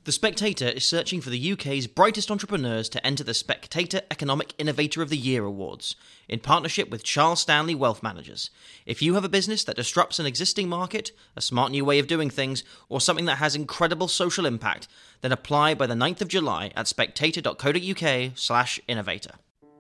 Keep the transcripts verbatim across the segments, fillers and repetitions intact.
The Spectator is searching for the U K's brightest entrepreneurs to enter the Spectator Economic Innovator of the Year Awards, in partnership with Charles Stanley Wealth Managers. If you have a business that disrupts an existing market, a smart new way of doing things, or something that has incredible social impact, then apply by the ninth of July at spectator.co.uk slash innovator.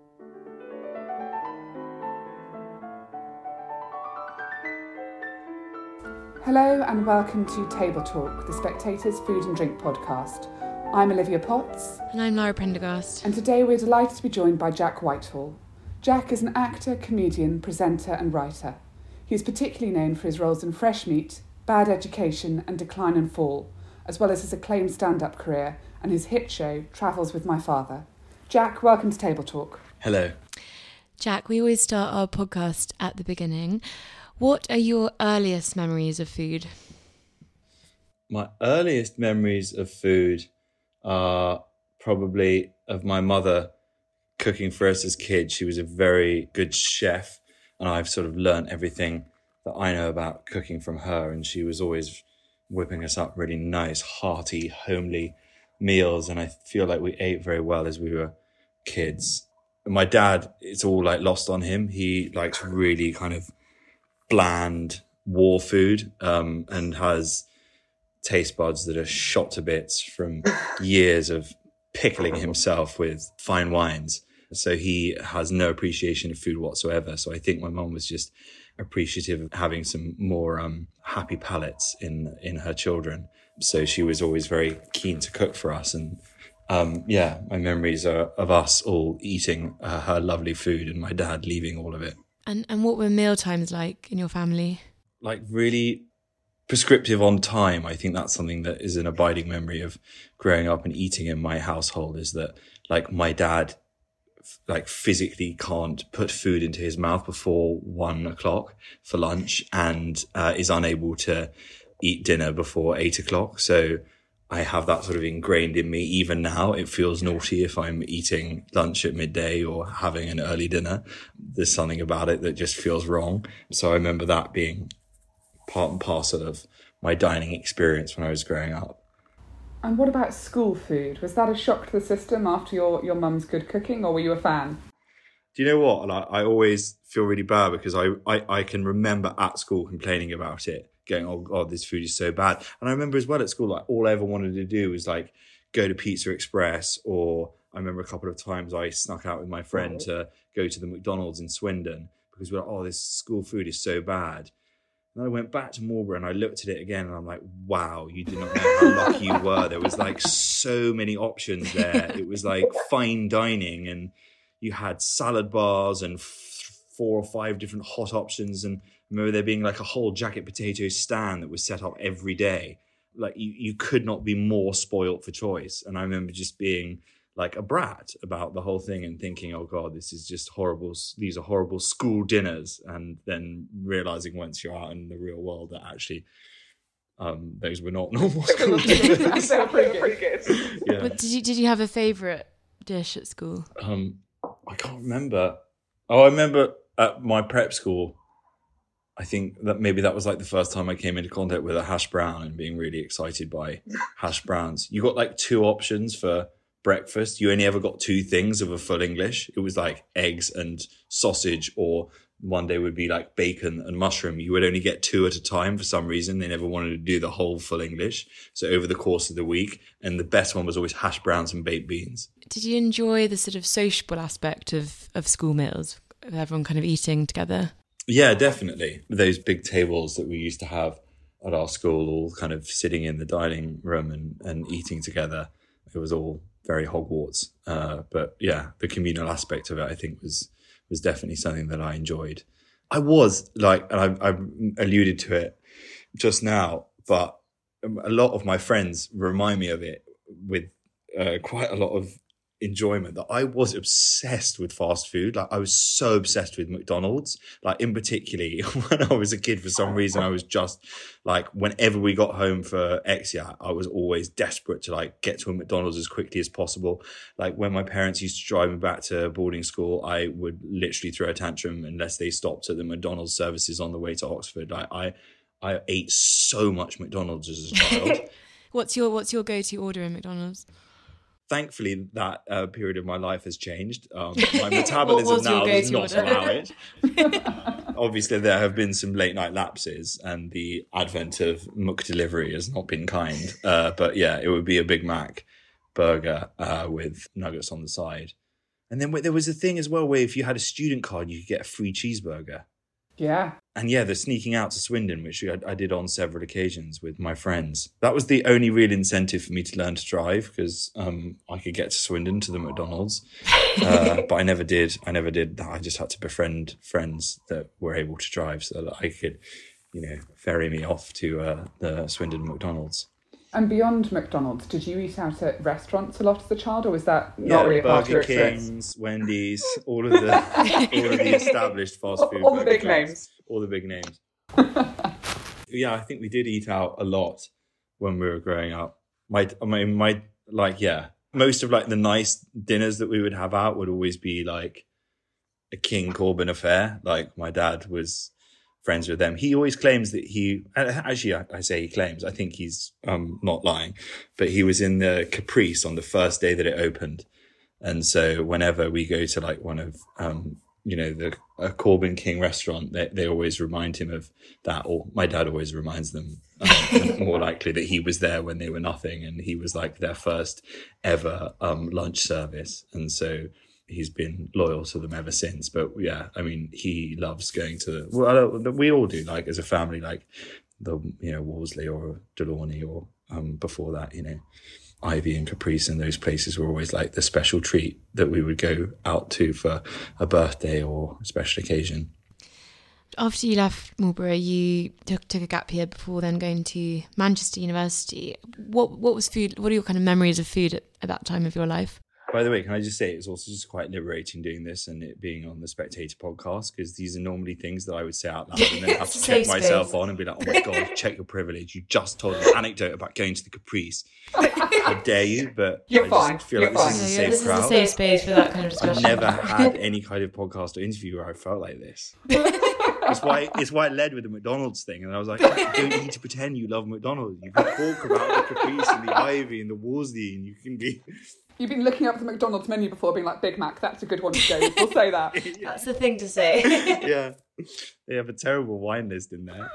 Hello and welcome to Table Talk, the Spectator's food and drink podcast. I'm Olivia Potts. And I'm Laura Prendergast. And today we're delighted to be joined by Jack Whitehall. Jack is an actor, comedian, presenter and writer. He is particularly known for his roles in Fresh Meat, Bad Education and Decline and Fall, as well as his acclaimed stand-up career and his hit show, Travels with My Father. Jack, welcome to Table Talk. Hello. Jack, we always start our podcast at the beginning. What are your earliest memories of food? My earliest memories of food are probably of my mother cooking for us as kids. She was a very good chef, and I've sort of learnt everything that I know about cooking from her. And she was always whipping us up really nice, hearty, homely meals. And I feel like we ate very well as we were kids. And my dad, it's all like lost on him. He likes really kind of bland war food um, and has taste buds that are shot to bits from years of pickling himself with fine wines. So he has no appreciation of food whatsoever. So I think my mum was just appreciative of having some more um, happy palates in in her children. So she was always very keen to cook for us. And um, yeah, my memories are of us all eating uh, her lovely food and my dad leaving all of it. And and what were meal times like in your family? Like really prescriptive on time. I think that's something that is an abiding memory of growing up and eating in my household, is that like my dad like physically can't put food into his mouth before one o'clock for lunch and uh, is unable to eat dinner before eight o'clock. So I have that sort of ingrained in me. Even now, it feels naughty if I'm eating lunch at midday or having an early dinner. There's something about it that just feels wrong. So I remember that being part and parcel of my dining experience when I was growing up. And what about school food? Was that a shock to the system after your, your mum's good cooking, or were you a fan? Do you know what? Like, I always feel really bad because I, I, I can remember at school complaining about it, going, oh God, this food is so bad. And I remember as well at school, like all I ever wanted to do was like go to Pizza Express, or I remember a couple of times I snuck out with my friend to go to the McDonald's in Swindon because we were like, oh, this school food is so bad. And then I went back to Marlborough and I looked at it again and I'm like, wow, you did not know how lucky you were. There was like so many options there. It was like fine dining, and you had salad bars and f- four or five different hot options. And I remember there being like a whole jacket potato stand that was set up every day. Like you, you could not be more spoilt for choice. And I remember just being like a brat about the whole thing and thinking, oh God, this is just horrible. These are horrible school dinners. And then realizing once you're out in the real world that actually um, those were not normal school dinners. They were pretty good. Yeah. But did you did you have a favourite dish at school? Um, I can't remember. Oh, I remember at my prep school, I think that maybe that was like the first time I came into contact with a hash brown and being really excited by hash browns. You got like two options for breakfast. You only ever got two things of a full English. It was like eggs and sausage, or one day would be like bacon and mushroom. You would only get two at a time for some reason. They never wanted to do the whole full English. So over the course of the week, and the best one was always hash browns and baked beans. Did you enjoy the sort of sociable aspect of, of school meals, of everyone kind of eating together? Yeah, definitely. Those big tables that we used to have at our school, all kind of sitting in the dining room and, and eating together. It was all very Hogwarts. Uh, but yeah, the communal aspect of it, I think, was was definitely something that I enjoyed. I was like, and I, I alluded to it just now, but a lot of my friends remind me of it with uh, quite a lot of enjoyment, that I was obsessed with fast food. Like I was so obsessed with McDonald's, like in particularly when I was a kid. For some reason I was just like, whenever we got home for Exia, I was always desperate to like get to a McDonald's as quickly as possible. Like when my parents used to drive me back to boarding school, I would literally throw a tantrum unless they stopped at the McDonald's services on the way to Oxford. Like I I ate so much McDonald's as a child. What's your What's your go-to order in McDonald's? Thankfully, that uh, period of my life has changed. Um, my metabolism now your does not order? allow it. Obviously, there have been some late night lapses, and the advent of Mc delivery has not been kind. Uh, but yeah, it would be a Big Mac burger uh, with nuggets on the side. And then there was a thing as well where if you had a student card, you could get a free cheeseburger. Yeah. And yeah, the sneaking out to Swindon, which I, I did on several occasions with my friends. That was the only real incentive for me to learn to drive, because um, I could get to Swindon to the McDonald's. Uh, but I never did. I never did that. I just had to befriend friends that were able to drive so that I could, you know, ferry me off to uh, the Swindon McDonald's. And beyond McDonald's, did you eat out at restaurants a lot as a child, or was that not yeah, really a part of your Burger experience? King's, Wendy's, all of the all of the established fast food. All the big joints. names. All the big names. Yeah, I think we did eat out a lot when we were growing up. My, I mean, my, like, yeah, most of like the nice dinners that we would have out would always be like a King Corbin affair. Like my dad was friends with them. He always claims that he, actually I, I say he claims, I think he's um, not lying, but he was in the Caprice on the first day that it opened. And so whenever we go to like one of, um, you know, the a Corbin King restaurant, they, they always remind him of that, or my dad always reminds them um, more likely that he was there when they were nothing, and he was like their first ever um, lunch service. And so he's been loyal to them ever since. But yeah, I mean, he loves going to, well, we all do, like as a family, like the, you know, Wolseley or Delaunay, or um, before that, you know, Ivy and Caprice, and those places were always like the special treat that we would go out to for a birthday or a special occasion. After you left Marlborough, you took, took a gap year before then going to Manchester University. What what was food? What are your kind of memories of food at, at that time of your life? By the way, can I just say it's also just quite liberating doing this and it being on the Spectator podcast, because these are normally things that I would say out loud and then have to check myself space. on and be like, oh my God, check your privilege. You just told an anecdote about going to the Caprice. How dare you? But You're I fine. just feel You're like fine. this is a Yeah, safe this crowd. is a safe space for that kind of discussion. I've never had any kind of podcast or interview where I felt like this. It's why it's why it led with the McDonald's thing, and I was like, you don't need to pretend you love McDonald's. You can talk about the Caprice and the Ivy and the Wolseley, and you can be. You've been looking up the McDonald's menu before, being like, Big Mac, that's a good one to go. We'll say that. That's the thing to say. Yeah, they have a terrible wine list in there.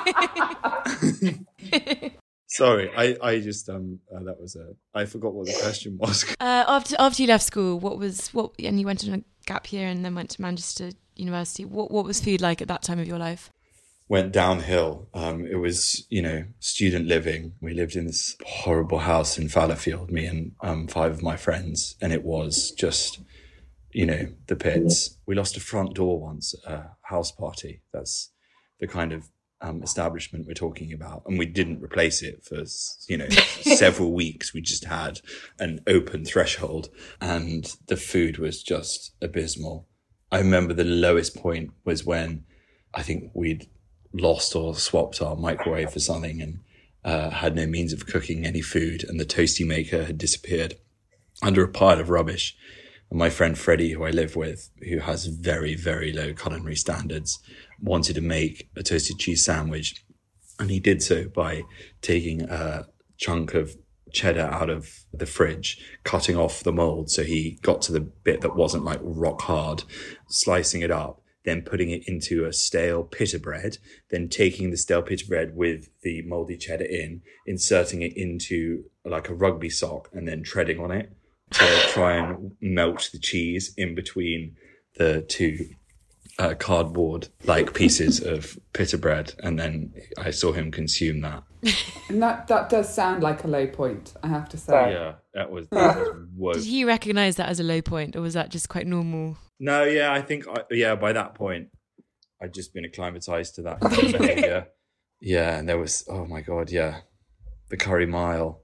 Sorry, I, I just um uh, that was a I forgot what the question was. Uh, after after you left school, what was what and you went on a gap year and then went to Manchester University. What what was food like at that time of your life? Went downhill. Um, it was, you know, student living. We lived in this horrible house in Fallowfield, me and um, five of my friends, and it was just, you know, the pits. We lost a front door once at a house party. That's the kind of um, establishment we're talking about. And we didn't replace it for, you know, several weeks. We just had an open threshold, and the food was just abysmal. I remember the lowest point was when I think we'd lost or swapped our microwave for something and uh, had no means of cooking any food, and the toasty maker had disappeared under a pile of rubbish. And my friend Freddie, who I live with, who has very, very low culinary standards, wanted to make a toasted cheese sandwich. And he did so by taking a chunk of cheddar out of the fridge, cutting off the mold. So he got to the bit that wasn't like rock hard, slicing it up, then putting it into a stale pita bread, then taking the stale pita bread with the moldy cheddar in, inserting it into like a rugby sock, and then treading on it to try and melt the cheese in between the two uh, cardboard-like pieces of pita bread. And then I saw him consume that. And that, that does sound like a low point, I have to say. Yeah, that was, that was woke. Did you recognise that as a low point, or was that just quite normal? No, yeah, I think, I, yeah, by that point, I'd just been acclimatized to that kind of behavior. Yeah, and there was, oh my God, yeah, the Curry Mile,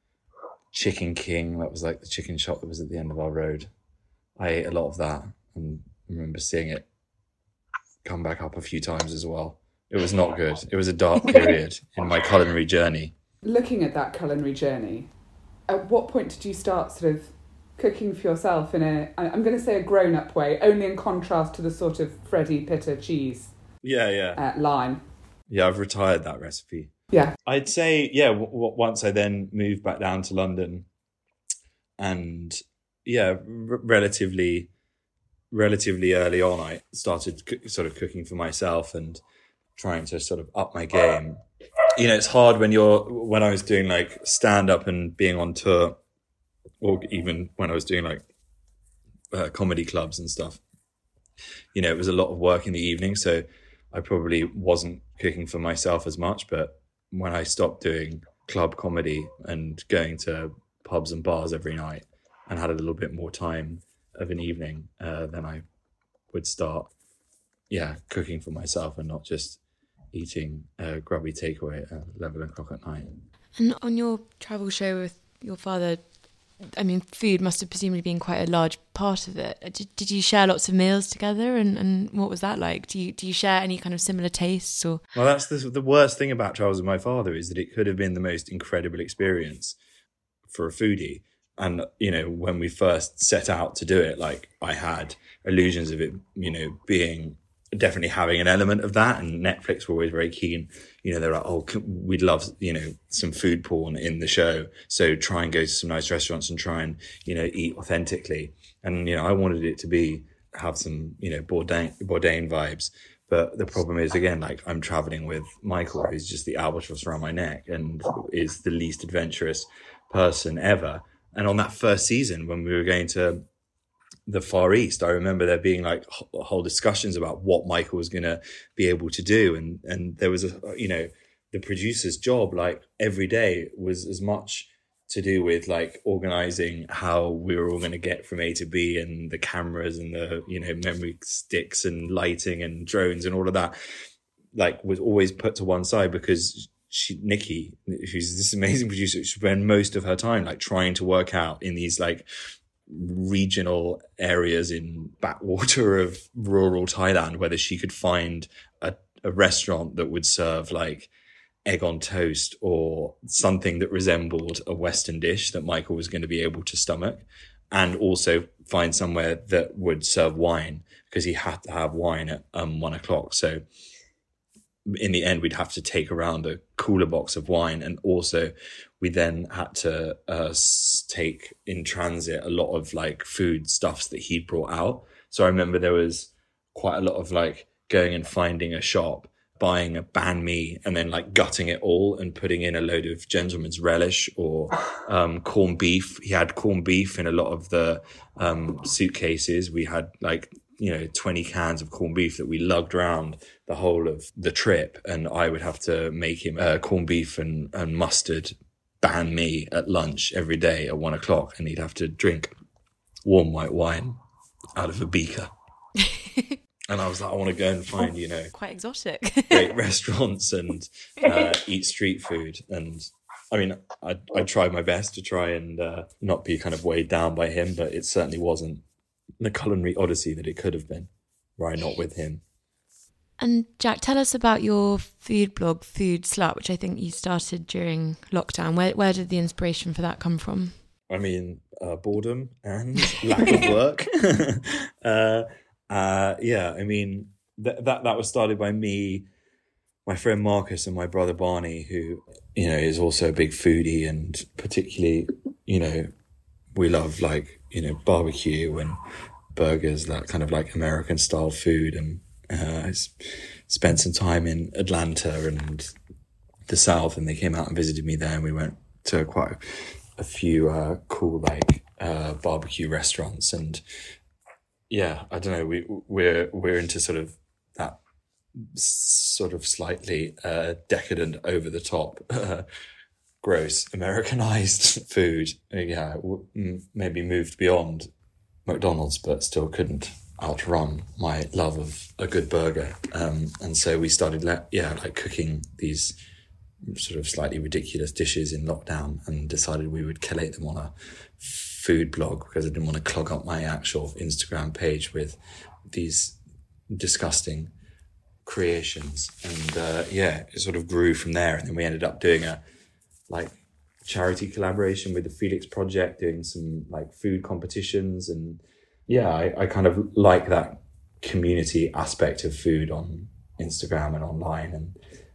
Chicken King, that was like the chicken shop that was at the end of our road. I ate a lot of that, and I remember seeing it come back up a few times as well. It was not good. It was a dark period in my culinary journey. Looking at that culinary journey, at what point did you start sort of cooking for yourself in a, I'm going to say a grown-up way, only in contrast to the sort of Freddie Pita cheese Yeah, yeah. uh, line? Yeah, I've retired that recipe. Yeah. I'd say, yeah, w- w- once I then moved back down to London and, yeah, r- relatively, relatively early on, I started co- sort of cooking for myself and trying to sort of up my game. You know, it's hard when you're, when I was doing like stand up and being on tour, or even when I was doing like uh, comedy clubs and stuff, you know, it was a lot of work in the evening. So I probably wasn't cooking for myself as much. But when I stopped doing club comedy and going to pubs and bars every night and had a little bit more time of an evening, uh, then I would start, yeah, cooking for myself and not just eating uh, grubby takeaway at eleven o'clock at night. And on your travel show with your father, I mean, food must have presumably been quite a large part of it. Did, did you share lots of meals together, and, and what was that like? Do you do you share any kind of similar tastes? Or well, that's the, the worst thing about travels with my father, is that it could have been the most incredible experience for a foodie. And, you know, when we first set out to do it, like, I had illusions of it, you know, being definitely having an element of that. And Netflix were always very keen. You know, they're like, oh, we'd love, you know, some food porn in the show. So try and go to some nice restaurants and try and, you know, eat authentically. And, you know, I wanted it to be, have some, you know, Bourdain, Bourdain vibes. But the problem is, again, like, I'm traveling with Michael, who's just the albatross around my neck and is the least adventurous person ever. And on that first season, when we were going to the Far East, I remember there being like whole discussions about what Michael was going to be able to do. And, and there was a, you know, the producer's job, like, every day was as much to do with like organizing how we were all going to get from A to B, and the cameras and the, you know, memory sticks and lighting and drones and all of that, like, was always put to one side because she, Nikki, who's this amazing producer, she spent most of her time like trying to work out in these like regional areas in backwater of rural Thailand whether she could find a, a restaurant that would serve like egg on toast or something that resembled a Western dish that Michael was going to be able to stomach, and also find somewhere that would serve wine, because he had to have wine at um, one o'clock. So in the end, we'd have to take around a cooler box of wine. And also we then had to uh, take in transit a lot of like food stuffs that he'd brought out. So I remember there was quite a lot of like going and finding a shop, buying a banh mi, and then like gutting it all and putting in a load of gentleman's relish or um, corned beef. He had corned beef in a lot of the um, suitcases. We had like, you know, twenty cans of corned beef that we lugged around the whole of the trip. And I would have to make him uh, corned beef and, and mustard banh mi at lunch every day at one o'clock. And he'd have to drink warm white wine out of a beaker. And I was like, I want to go and find, you know, quite exotic, great restaurants and uh, eat street food. And I mean, I, I tried my best to try and uh, not be kind of weighed down by him, but it certainly wasn't the culinary odyssey that it could have been were I not with him. And Jack, tell us about your food blog, Food Slut, which I think you started during lockdown. Where where did the inspiration for that come from? I mean, uh, boredom and lack of work. uh, uh, yeah, I mean, th- that that was started by me, my friend Marcus, and my brother Barney, who, you know, is also a big foodie, and particularly, you know, we love like, you know, barbecue and burgers, that kind of like American style food. And uh, I spent some time in Atlanta and the South, and they came out and visited me there, and we went to quite a few uh, cool like uh, barbecue restaurants. And yeah, I don't know, we we're we're into sort of that sort of slightly uh, decadent, over the top, uh, gross Americanized food. Yeah, maybe moved beyond McDonald's, but still couldn't outrun my love of a good burger. Um, and so we started, le- yeah, like cooking these sort of slightly ridiculous dishes in lockdown, and decided we would collate them on a food blog, because I didn't want to clog up my actual Instagram page with these disgusting creations. And uh, yeah, it sort of grew from there. And then we ended up doing a like charity collaboration with the Felix Project, doing some like food competitions. And yeah, I, I kind of like that community aspect of food on Instagram and online. And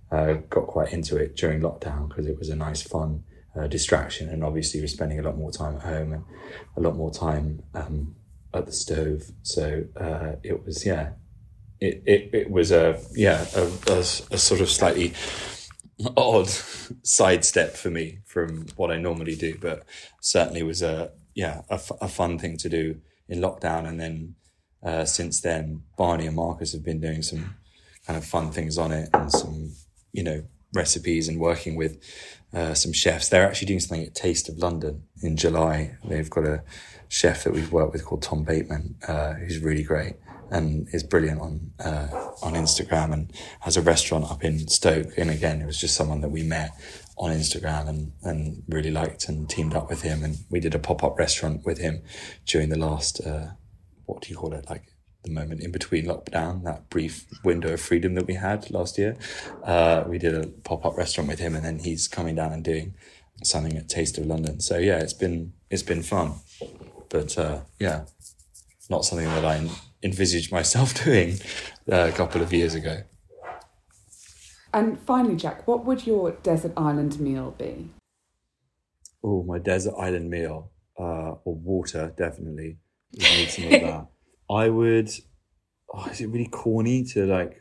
uh, got quite into it during lockdown because it was a nice, fun uh, distraction. And obviously, we're spending a lot more time at home and a lot more time um, at the stove. So uh, it was, yeah, it it, it was a yeah a, a, a sort of slightly odd sidestep for me from what I normally do, but certainly was a yeah a, f- a fun thing to do in lockdown. And then uh, since then, Barney and Marcus have been doing some kind of fun things on it and some, you know, recipes and working with uh, some chefs. They're actually doing something at Taste of London in July. They've got a chef that we've worked with called Tom Bateman, uh, who's really great and is brilliant on uh, on Instagram and has a restaurant up in Stoke. And again, it was just someone that we met on Instagram and, and really liked and teamed up with him. And we did a pop-up restaurant with him during the last, uh, what do you call it, like the moment in between lockdown, that brief window of freedom that we had last year. Uh, we did a pop-up restaurant with him, and then he's coming down and doing something at Taste of London. So yeah, it's been it's been fun. But uh, yeah, not something that I envisaged myself doing uh, a couple of years ago. And finally, Jack, what would your desert island meal be? Oh, my desert island meal, uh, or water, definitely. We need some of that. I would, oh, is it really corny to like,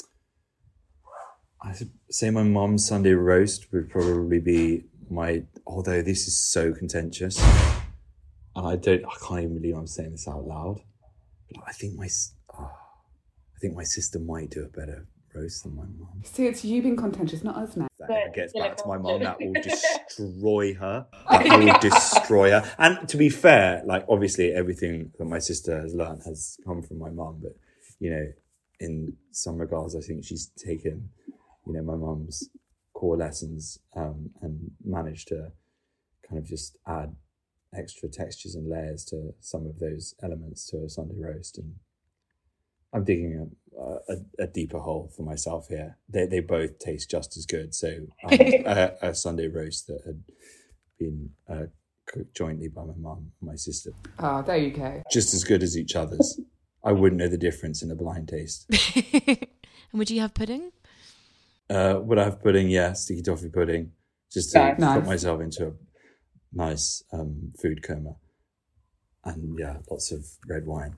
I say my mum's Sunday roast would probably be my, although this is so contentious, and I don't, I can't even believe I'm saying this out loud, but I think my, oh, I think my sister might do a better roast than my mum. See, it's you being contentious, not us now. That ever gets back to my mum, that will destroy her. That will destroy her. And to be fair, like obviously everything that my sister has learned has come from my mum, but you know, in some regards, I think she's taken, you know, my mum's core lessons um, and managed to kind of just add extra textures and layers to some of those elements to a Sunday roast. And I'm digging a, a, a deeper hole for myself here. They they both taste just as good. So um, a, a Sunday roast that had been uh, cooked jointly by my mum and my sister. Ah, oh, there you go. Just as good as each other's. I wouldn't know the difference in a blind taste. And would you have pudding? Uh, would I have pudding? Yeah, sticky toffee pudding. Just to Nice. put myself into a nice um, food coma. And yeah, lots of red wine.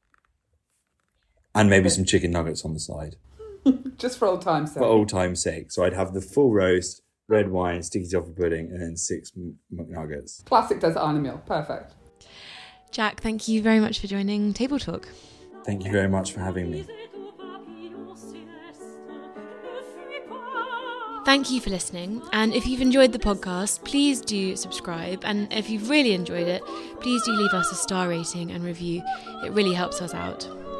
And maybe some chicken nuggets on the side. Just for old time's sake. For old time's sake. So I'd have the full roast, red wine, sticky toffee pudding, and then six m- McNuggets. Classic desert island meal. Perfect. Jack, thank you very much for joining Table Talk. Thank you very much for having me. Thank you for listening, and if you've enjoyed the podcast, please do subscribe, and if you've really enjoyed it, please do leave us a star rating and review. It really helps us out.